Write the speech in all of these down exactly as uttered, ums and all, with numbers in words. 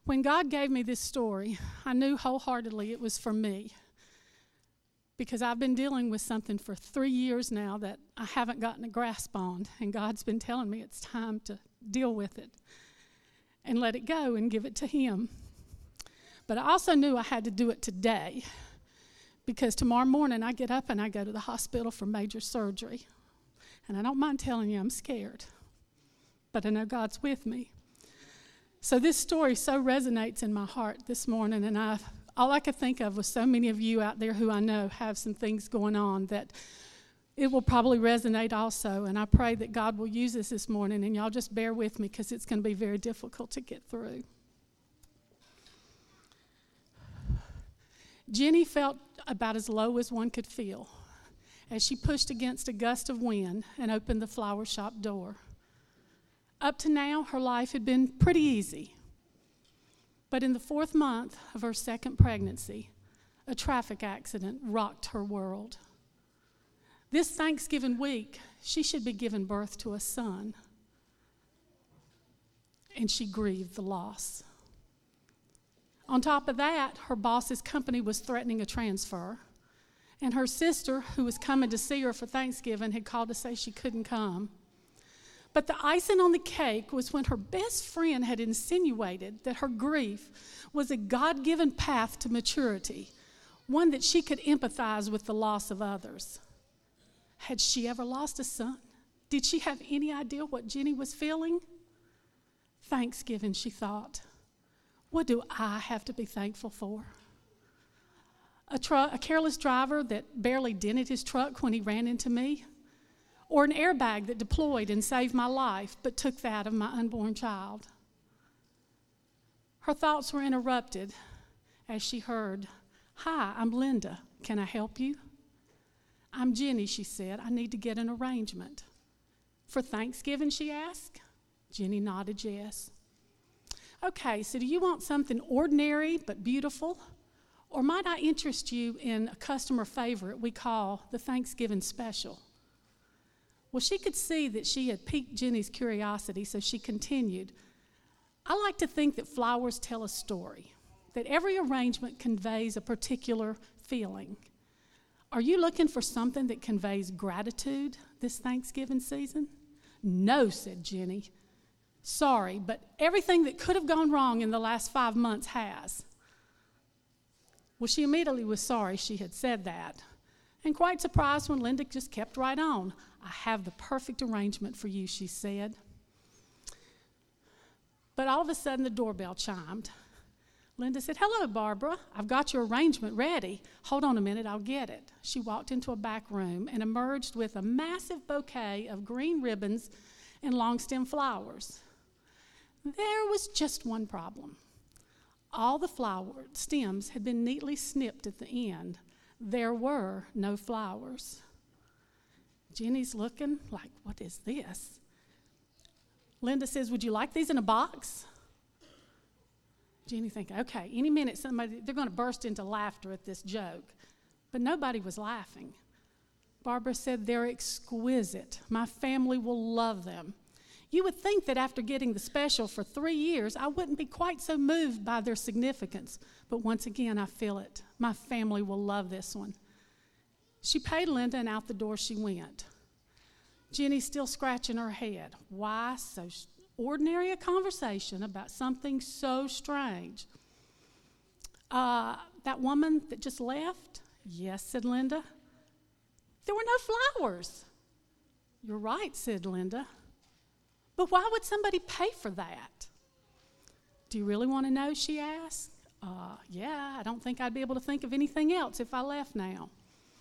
When God gave me this story, I knew wholeheartedly it was for me, because I've been dealing with something for three years now that I haven't gotten a grasp on, and God's been telling me it's time to deal with it and let it go and give it to Him. But I also knew I had to do it today, because tomorrow morning I get up and I go to the hospital for major surgery. And I don't mind telling you I'm scared, but I know God's with me. So this story so resonates in my heart this morning, and I all I could think of was so many of you out there who I know have some things going on that it will probably resonate also. And I pray that God will use this this morning, and y'all just bear with me because it's going to be very difficult to get through. Jenny felt about as low as one could feel as she pushed against a gust of wind and opened the flower shop door. Up to now, her life had been pretty easy. But in the fourth month of her second pregnancy, a traffic accident rocked her world. This Thanksgiving week, she should be giving birth to a son, and she grieved the loss. On top of that, her boss's company was threatening a transfer, and her sister, who was coming to see her for Thanksgiving, had called to say she couldn't come. But the icing on the cake was when her best friend had insinuated that her grief was a God-given path to maturity, one that she could empathize with the loss of others. Had she ever lost a son? Did she have any idea what Jenny was feeling? Thanksgiving, she thought. What do I have to be thankful for? A, tr- a careless driver that barely dented his truck when he ran into me? Or an airbag that deployed and saved my life but took that of my unborn child? Her thoughts were interrupted as she heard, "Hi, I'm Linda. Can I help you?" "I'm Jenny," she said. "I need to get an arrangement." "For Thanksgiving?" she asked. Jenny nodded yes. "Okay, so do you want something ordinary but beautiful? Or might I interest you in a customer favorite we call the Thanksgiving Special?" Well, she could see that she had piqued Jenny's curiosity, so she continued, "I like to think that flowers tell a story, that every arrangement conveys a particular feeling. Are you looking for something that conveys gratitude this Thanksgiving season?" "No," said Jenny. "Sorry, but everything that could have gone wrong in the last five months has." Well, she immediately was sorry she had said that, and quite surprised when Linda just kept right on. "I have the perfect arrangement for you," she said. But all of a sudden the doorbell chimed. Linda said, "Hello, Barbara. I've got your arrangement ready. Hold on a minute, I'll get it." She walked into a back room and emerged with a massive bouquet of green ribbons and long stem flowers. There was just one problem. All the flower stems had been neatly snipped at the end. There were no flowers. Jenny's looking like, what is this? Linda says, "Would you like these in a box?" Jenny thinking, okay, any minute somebody, they're going to burst into laughter at this joke. But nobody was laughing. Barbara said, "They're exquisite. My family will love them. You would think that after getting the special for three years, I wouldn't be quite so moved by their significance. But once again, I feel it. My family will love this one." She paid Linda, and out the door she went. Jenny's still scratching her head. Why so ordinary a conversation about something so strange? Uh, that woman that just left? "Yes," said Linda. "There were no flowers." "You're right," said Linda. "But why would somebody pay for that?" "Do you really want to know?" she asked. Uh, yeah, I don't think I'd be able to think of anything else if I left now.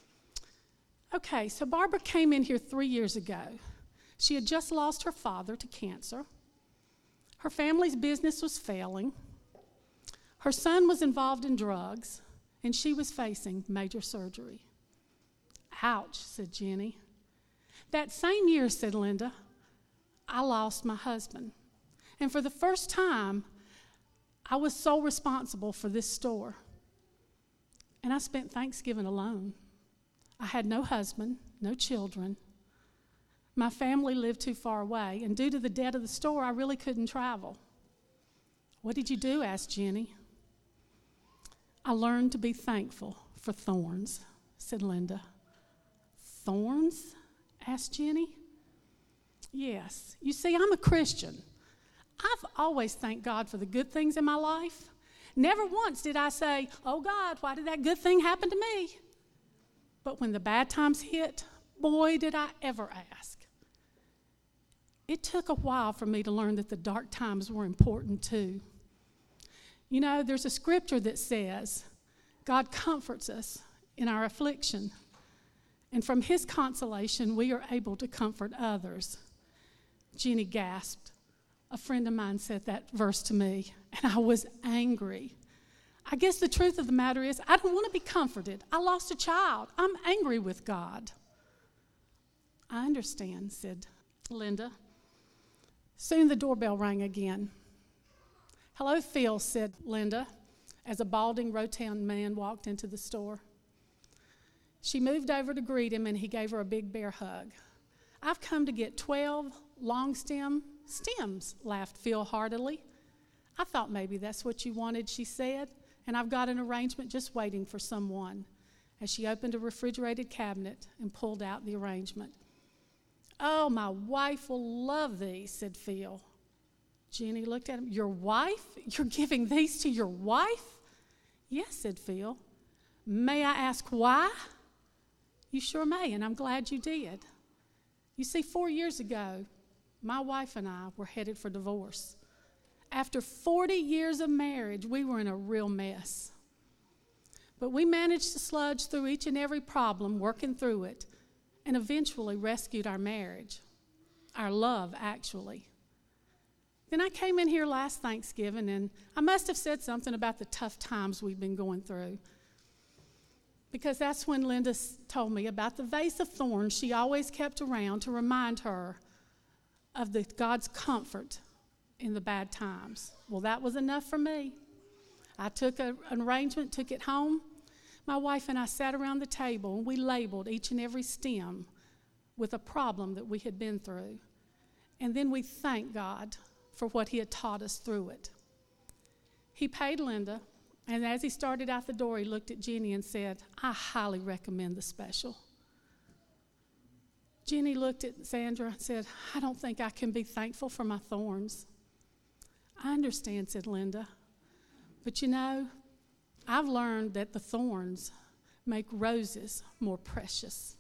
Okay, so Barbara came in here three years ago. She had just lost her father to cancer. Her family's business was failing. Her son was involved in drugs, and she was facing major surgery. "Ouch," said Jenny. "That same year," said Linda, "I lost my husband. And for the first time, I was sole responsible for this store. And I spent Thanksgiving alone. I had no husband, no children. My family lived too far away, and due to the debt of the store, I really couldn't travel. What did you do? Asked Jenny. I learned to be thankful for thorns, said Linda. Thorns? Asked Jenny. Yes. You see, I'm a Christian. I've always thanked God for the good things in my life. Never once did I say, oh God, why did that good thing happen to me? But when the bad times hit, boy, did I ever ask. It took a while for me to learn that the dark times were important too. You know, there's a scripture that says, God comforts us in our affliction, and from his consolation, we are able to comfort others. Jenny gasped. A friend of mine said that verse to me, and I was angry. I guess the truth of the matter is, I don't want to be comforted. I lost a child. I'm angry with God. I understand, said Linda. Soon the doorbell rang again. Hello, Phil, said Linda, as a balding, rotund man walked into the store. She moved over to greet him, and he gave her a big bear hug. I've come to get twelve long stem stems, laughed Phil heartily. I thought maybe that's what you wanted, she said, and I've got an arrangement just waiting for someone, as she opened a refrigerated cabinet and pulled out the arrangement. Oh, my wife will love these, said Phil. Jenny looked at him. Your wife? You're giving these to your wife? Yes, said Phil. May I ask why? You sure may, and I'm glad you did. You see, four years ago, my wife and I were headed for divorce. After forty years of marriage, we were in a real mess. But we managed to sludge through each and every problem, working through it, and eventually rescued our marriage, our love, actually. Then I came in here last Thanksgiving, and I must have said something about the tough times we've been going through, because that's when Linda told me about the vase of thorns she always kept around to remind her of the God's comfort in the bad times. Well, that was enough for me. I took a, an arrangement, took it home. My wife and I sat around the table, and we labeled each and every stem with a problem that we had been through. And then we thanked God for what he had taught us through it. He paid Linda, and as he started out the door, he looked at Jenny and said, I highly recommend the special. Jenny looked at Sandra and said, I don't think I can be thankful for my thorns. I understand, said Linda. But you know, I've learned that the thorns make roses more precious.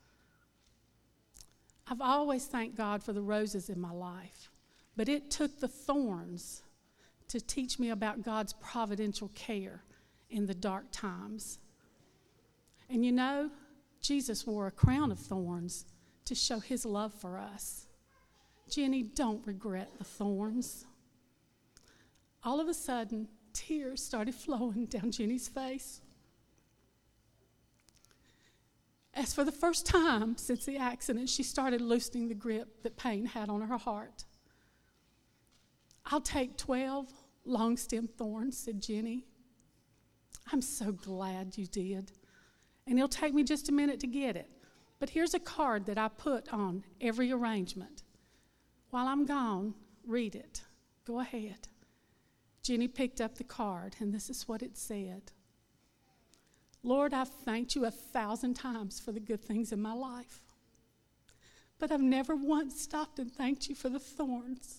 I've always thanked God for the roses in my life, but it took the thorns to teach me about God's providential care in the dark times. And you know, Jesus wore a crown of thorns to show his love for us. Jenny, don't regret the thorns. All of a sudden, tears started flowing down Jenny's face. As for the first time since the accident, she started loosening the grip that pain had on her heart. I'll take twelve long stem thorns, said Jenny. I'm so glad you did. And it'll take me just a minute to get it. But here's a card that I put on every arrangement. While I'm gone, read it. Go ahead. Jenny picked up the card, and this is what it said. Lord, I've thanked you a thousand times for the good things in my life, but I've never once stopped and thanked you for the thorns.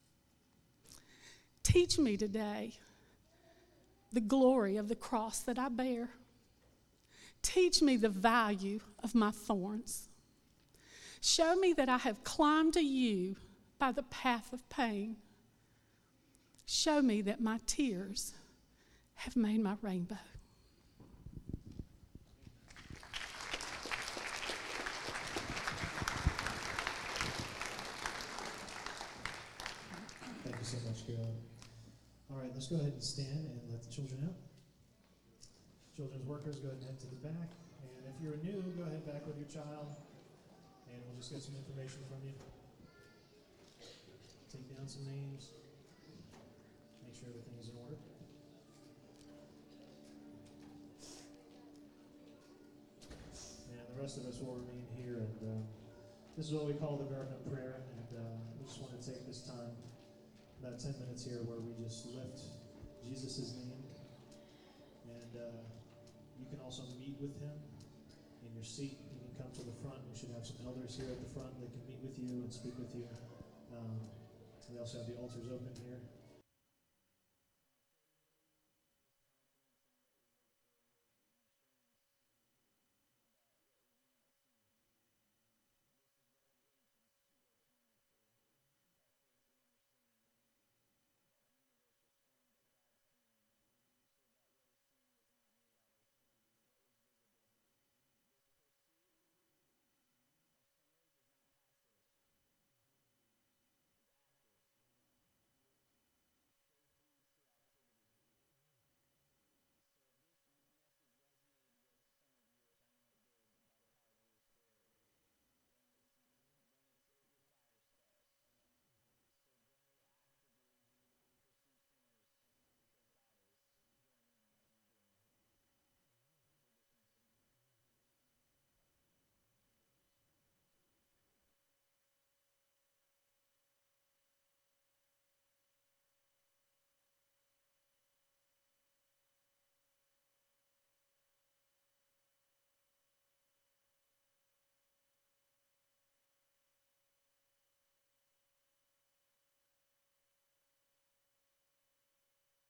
Teach me today the glory of the cross that I bear. Teach me the value of my thorns. Show me that I have climbed to you by the path of pain. Show me that my tears have made my rainbow. Thank you so much, Carol. All right, let's go ahead and stand and let the children out. Children's workers, go ahead and head to the back. And if you're new, go ahead back with your child, and we'll just get some information from you. Take down some names. Make sure everything is in order. And the rest of us will remain here. And uh, this is what we call the Garden of Prayer. And uh, we just want to take this time about ten minutes here where we just lift Jesus' name. And uh, you can also meet with him in your seat. You can come to the front. We should have some elders here at the front. They can meet with you and speak with you. Um, we also have the altars open here.